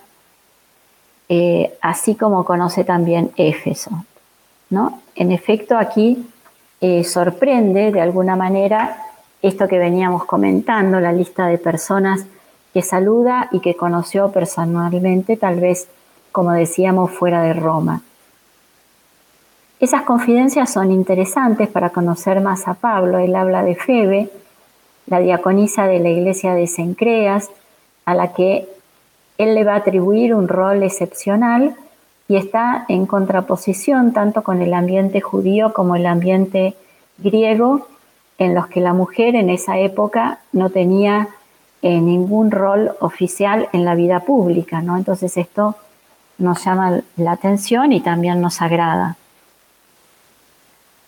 así como conoce también Éfeso, ¿no? En efecto, aquí sorprende de alguna manera esto que veníamos comentando, la lista de personas que saluda y que conoció personalmente, tal vez, como decíamos, fuera de Roma. Esas confidencias son interesantes para conocer más a Pablo. Él habla de Febe, la diaconisa de la iglesia de Cencreas, a la que él le va a atribuir un rol excepcional y está en contraposición tanto con el ambiente judío como el ambiente griego, en los que la mujer en esa época no tenía ningún rol oficial en la vida pública, ¿no? Entonces esto nos llama la atención y también nos agrada.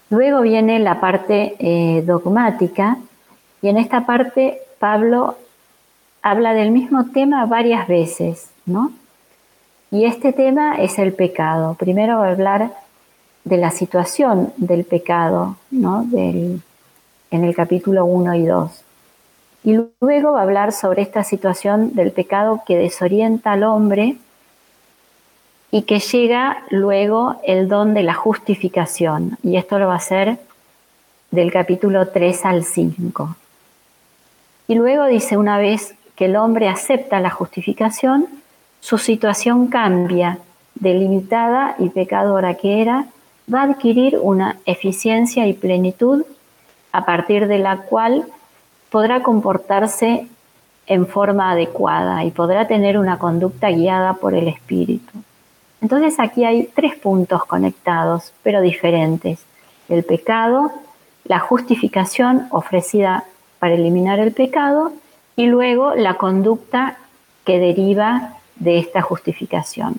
Luego viene la parte dogmática, y en esta parte Pablo habla del mismo tema varias veces, ¿no? Y este tema es el pecado. Primero va a hablar de la situación del pecado, ¿no? En el capítulo 1 y 2. Y luego va a hablar sobre esta situación del pecado que desorienta al hombre y que llega luego el don de la justificación. Y esto lo va a hacer del capítulo 3 al 5. Y luego dice, una vez que el hombre acepta la justificación, su situación cambia de limitada y pecadora que era, va a adquirir una eficiencia y plenitud a partir de la cual podrá comportarse en forma adecuada y podrá tener una conducta guiada por el Espíritu. Entonces aquí hay 3 puntos conectados, pero diferentes. El pecado, la justificación ofrecida para eliminar el pecado y luego la conducta que deriva de esta justificación.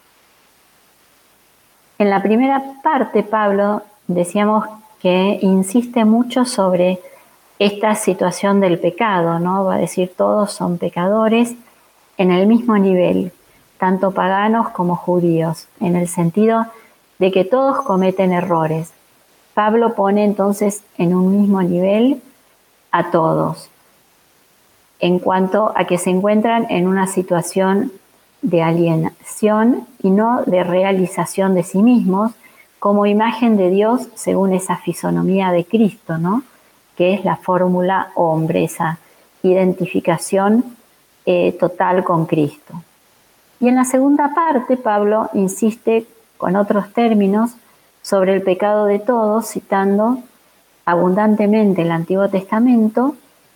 En la primera parte, Pablo, decíamos que insiste mucho sobre esta situación del pecado, ¿no? Va a decir, todos son pecadores en el mismo nivel, tanto paganos como judíos, en el sentido de que todos cometen errores. Pablo pone entonces en un mismo nivel a todos, en cuanto a que se encuentran en una situación de alienación y no de realización de sí mismos como imagen de Dios según esa fisonomía de Cristo, ¿no? Que es la fórmula hombre, esa identificación total con Cristo. Y en la segunda parte, Pablo insiste con otros términos sobre el pecado de todos, citando abundantemente el Antiguo Testamento.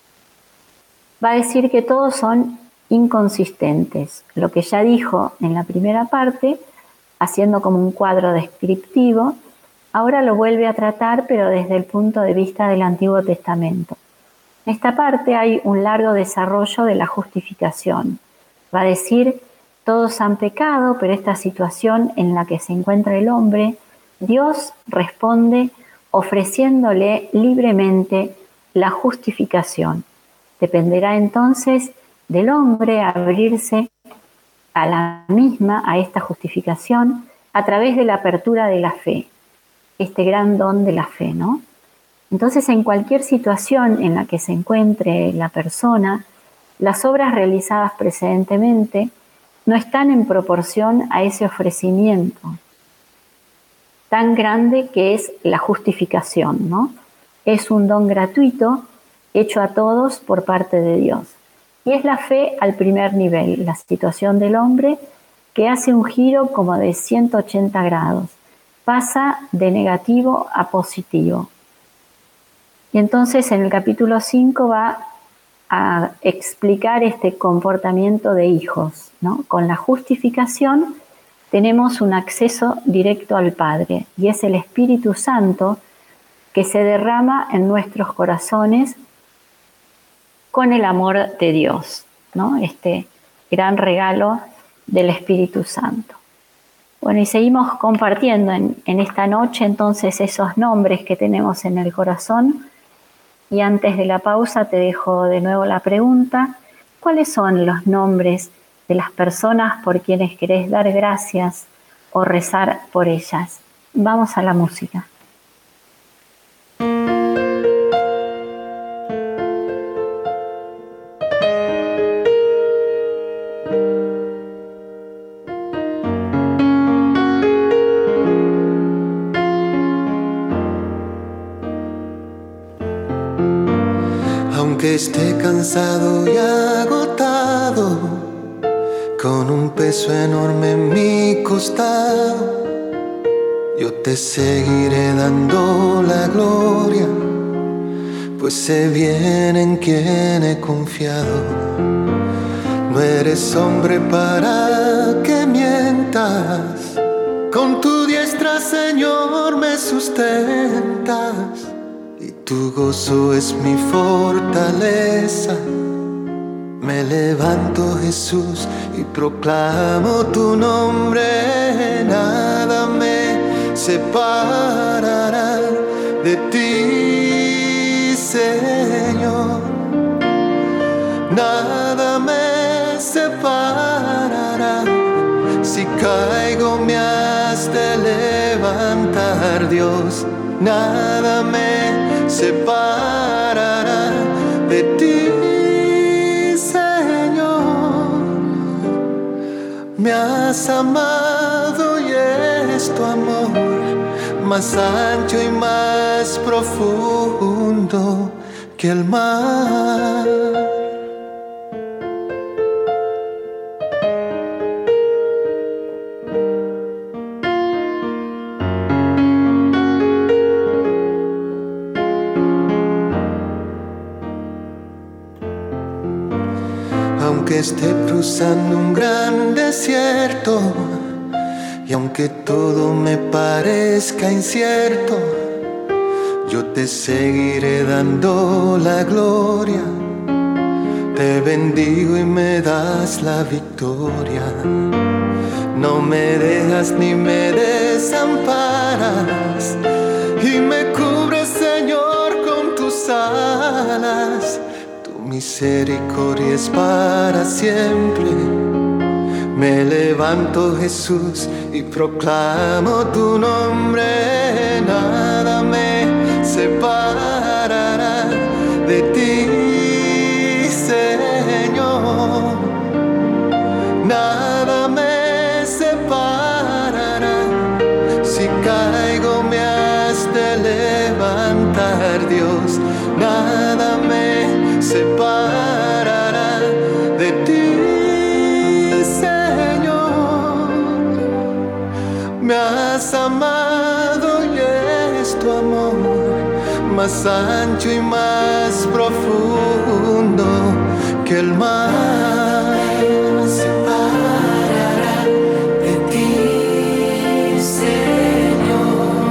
Va a decir que todos son inconsistentes. Lo que ya dijo en la primera parte, haciendo como un cuadro descriptivo, ahora lo vuelve a tratar, pero desde el punto de vista del Antiguo Testamento. En esta parte hay un largo desarrollo de la justificación. Va a decir, todos han pecado, pero esta situación en la que se encuentra el hombre, Dios responde ofreciéndole libremente la justificación. Dependerá entonces del hombre abrirse a la misma, a esta justificación, a través de la apertura de la fe, este gran don de la fe, ¿no? Entonces, en cualquier situación en la que se encuentre la persona, las obras realizadas precedentemente no están en proporción a ese ofrecimiento tan grande que es la justificación, ¿no? Es un don gratuito hecho a todos por parte de Dios. Y es la fe al primer nivel, la situación del hombre que hace un giro como de 180 grados, pasa de negativo a positivo. Y entonces en el capítulo 5 va a explicar este comportamiento de hijos, ¿no? Con la justificación tenemos un acceso directo al Padre y es el Espíritu Santo que se derrama en nuestros corazones con el amor de Dios, ¿no? Este gran regalo del Espíritu Santo. Bueno, y seguimos compartiendo en esta noche entonces esos nombres que tenemos en el corazón. Y antes de la pausa te dejo de nuevo la pregunta, ¿cuáles son los nombres de las personas por quienes querés dar gracias o rezar por ellas? Vamos a la música. Aunque esté cansado y agotado, con un peso enorme en mi costado, yo te seguiré dando la gloria, pues sé bien en quién he confiado. No eres hombre para que mientas, con tu diestra, Señor, me sustentas. Tu gozo es mi fortaleza. Me levanto, Jesús, y proclamo tu nombre. Nada me separará de ti, Señor. Nada me separará. Si caigo me has de levantar, Dios. Nada me separará de ti, Señor. Me has amado y es tu amor más ancho y más profundo que el mar. Aunque esté cruzando un gran desierto y aunque todo me parezca incierto, yo te seguiré dando la gloria. Te bendigo y me das la victoria. No me dejas ni me desamparas y me cubres, Señor, con tus alas. Misericordia es para siempre. Me levanto, Jesús, y proclamo tu nombre. Nada me separará de ti, Señor. Nada me separará. Si caigo me has de levantar, Dios. Nada me separará de ti, Señor. Me has amado y es tu amor más ancho y más profundo que el mar. Me separará de ti, Señor.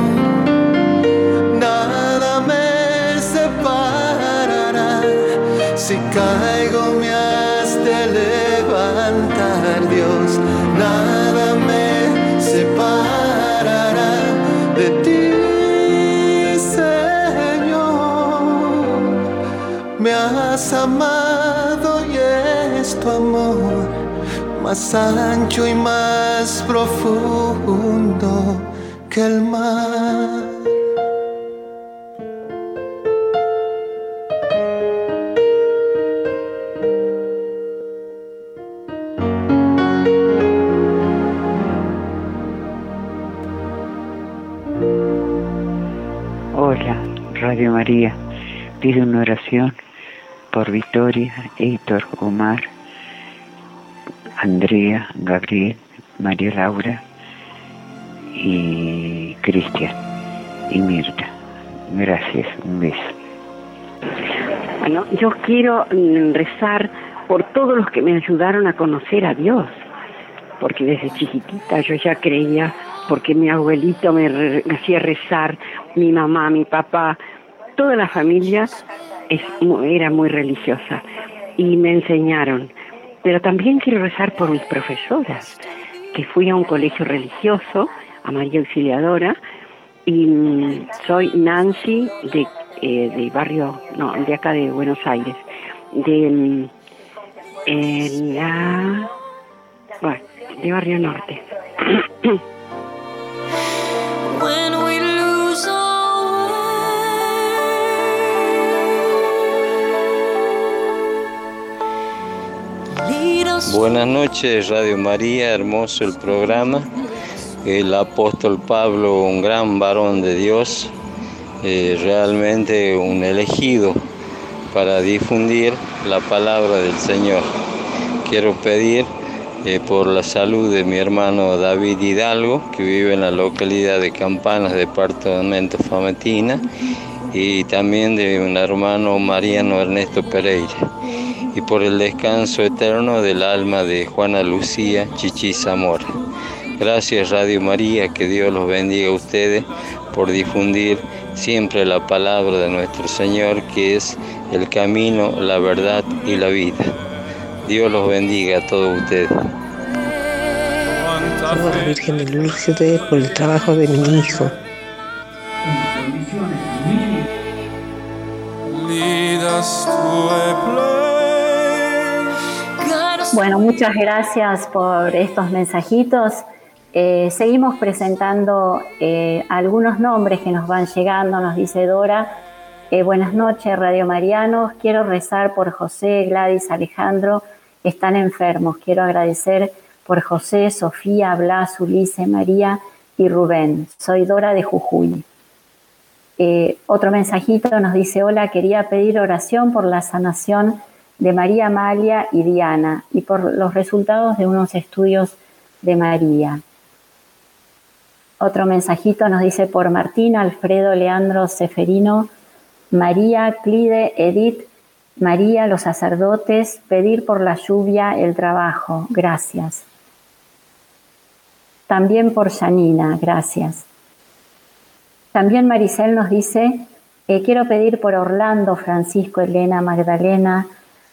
Nada me separará. Si caigo me has de levantar, Dios. Nada me separará de ti, Señor. Me has amado y es tu amor más ancho y más profundo que el mar. Hola, Radio María. Pido una oración por Victoria, Héctor, Omar, Andrea, Gabriel, María Laura y Cristian y Mirta. Gracias, un beso. Bueno, yo quiero rezar por todos los que me ayudaron a conocer a Dios, porque desde chiquitita yo ya creía, porque mi abuelito me hacía rezar, mi mamá, mi papá, toda la familia era muy religiosa y me enseñaron. Pero también quiero rezar por mis profesoras, que fui a un colegio religioso, a María Auxiliadora, y soy Nancy de barrio, no, de acá de Buenos Aires, de Barrio Norte. Buenas noches, Radio María, hermoso el programa. El apóstol Pablo, un gran varón de Dios, realmente un elegido para difundir la palabra del Señor. Quiero pedir por la salud de mi hermano David Hidalgo, que vive en la localidad de Campanas, departamento Famatina, y también de un hermano Mariano Ernesto Pereira, y por el descanso eterno del alma de Juana Lucía Chichi Zamora. Gracias, Radio María, que Dios los bendiga a ustedes por difundir siempre la palabra de nuestro Señor, que es el camino, la verdad y la vida. Dios los bendiga a todos ustedes. Ruego a la Virgen de Lourdes por el trabajo de mi hijo. Bueno, muchas gracias por estos mensajitos. Seguimos presentando algunos nombres que nos van llegando. Nos dice Dora, buenas noches, Radio Marianos. Quiero rezar por José, Gladys, Alejandro, que están enfermos. Quiero agradecer por José, Sofía, Blas, Ulises, María y Rubén. Soy Dora de Jujuy. Otro mensajito nos dice, hola, quería pedir oración por la sanación de María Amalia y Diana y por los resultados de unos estudios de María. Otro mensajito nos dice por Martín, Alfredo, Leandro, Seferino, María, Clide, Edith, María, los sacerdotes, pedir por la lluvia, el trabajo, gracias. También por Janina, gracias. También Maricel nos dice, quiero pedir por Orlando, Francisco, Elena, Magdalena,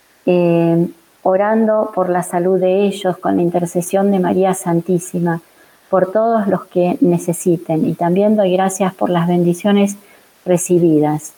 orando por la salud de ellos con la intercesión de María Santísima, por todos los que necesiten. Y también doy gracias por las bendiciones recibidas.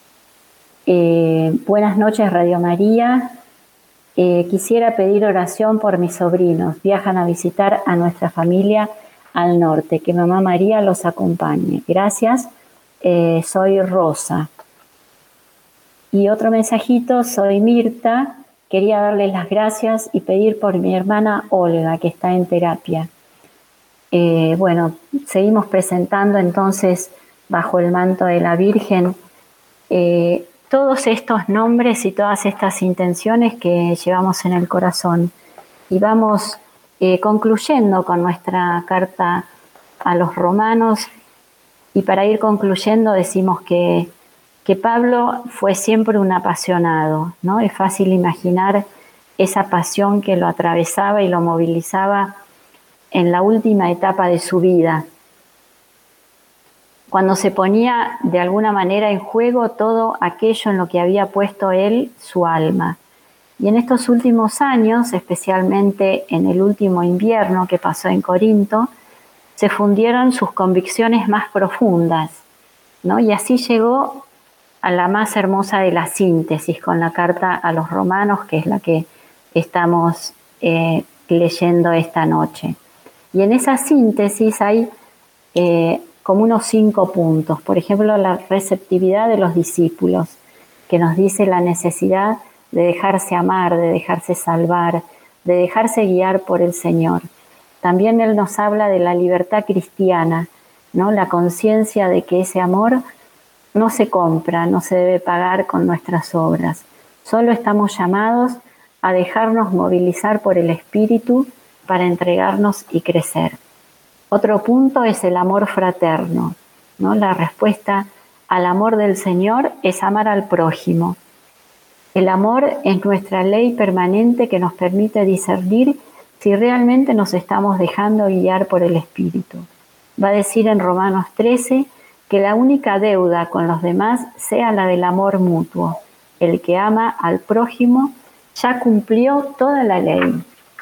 Buenas noches, Radio María. Quisiera pedir oración por mis sobrinos. Viajan a visitar a nuestra familia al norte. Que Mamá María los acompañe. Gracias. Soy Rosa. Y otro mensajito, soy Mirta. Quería darles las gracias y pedir por mi hermana Olga, que está en terapia. Bueno, seguimos presentando entonces bajo el manto de la Virgen todos estos nombres y todas estas intenciones que llevamos en el corazón. Y vamos concluyendo con nuestra carta a los romanos. Y para ir concluyendo decimos que Pablo fue siempre un apasionado, ¿no? Es fácil imaginar esa pasión que lo atravesaba y lo movilizaba en la última etapa de su vida, cuando se ponía de alguna manera en juego todo aquello en lo que había puesto él su alma. Y en estos últimos años, especialmente en el último invierno que pasó en Corinto, se fundieron sus convicciones más profundas, ¿no? Y así llegó a la más hermosa de las síntesis con la carta a los romanos, que es la que estamos leyendo esta noche. Y en esa síntesis hay como unos 5 puntos. Por ejemplo, la receptividad de los discípulos, que nos dice la necesidad de dejarse amar, de dejarse salvar, de dejarse guiar por el Señor. También Él nos habla de la libertad cristiana, ¿no? La conciencia de que ese amor no se compra, no se debe pagar con nuestras obras. Solo estamos llamados a dejarnos movilizar por el Espíritu para entregarnos y crecer. Otro punto es el amor fraterno, ¿no? La respuesta al amor del Señor es amar al prójimo. El amor es nuestra ley permanente que nos permite discernir si realmente nos estamos dejando guiar por el Espíritu. Va a decir en Romanos 13 que la única deuda con los demás sea la del amor mutuo. El que ama al prójimo ya cumplió toda la ley.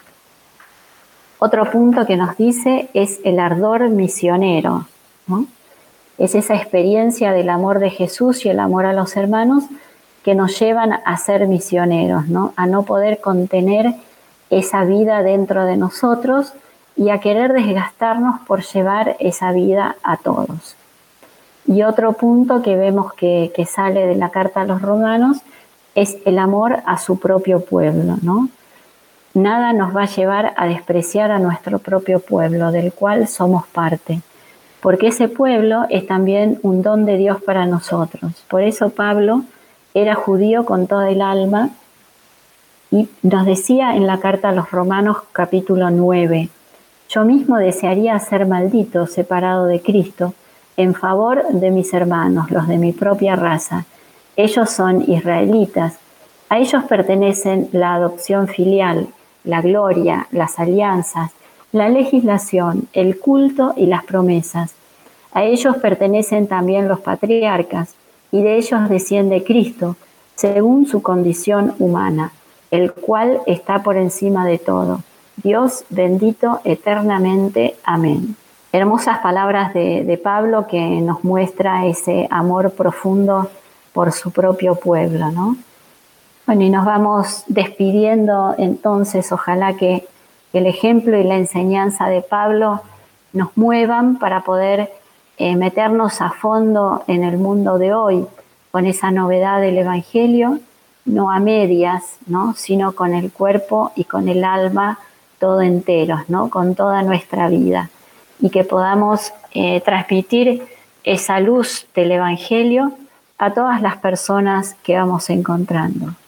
Otro punto que nos dice es el ardor misionero, ¿no? Es esa experiencia del amor de Jesús y el amor a los hermanos que nos llevan a ser misioneros, ¿no? A no poder contener esa vida dentro de nosotros y a querer desgastarnos por llevar esa vida a todos. Y otro punto que vemos que sale de la carta a los romanos es el amor a su propio pueblo, ¿no? Nada nos va a llevar a despreciar a nuestro propio pueblo, del cual somos parte, porque ese pueblo es también un don de Dios para nosotros. Por eso Pablo era judío con toda el alma y nos decía en la carta a los Romanos capítulo 9, yo mismo desearía ser maldito, separado de Cristo, en favor de mis hermanos, los de mi propia raza. Ellos son israelitas, a ellos pertenecen la adopción filial, la gloria, las alianzas, la legislación, el culto y las promesas. A ellos pertenecen también los patriarcas, y de ellos desciende Cristo, según su condición humana, el cual está por encima de todo. Dios bendito eternamente. Amén. Hermosas palabras de Pablo que nos muestra ese amor profundo por su propio pueblo, ¿no? Bueno, y nos vamos despidiendo entonces. Ojalá que el ejemplo y la enseñanza de Pablo nos muevan para poder meternos a fondo en el mundo de hoy, con esa novedad del Evangelio, no a medias, ¿no? Sino con el cuerpo y con el alma todo enteros, ¿no? Con toda nuestra vida. Y que podamos transmitir esa luz del Evangelio a todas las personas que vamos encontrando.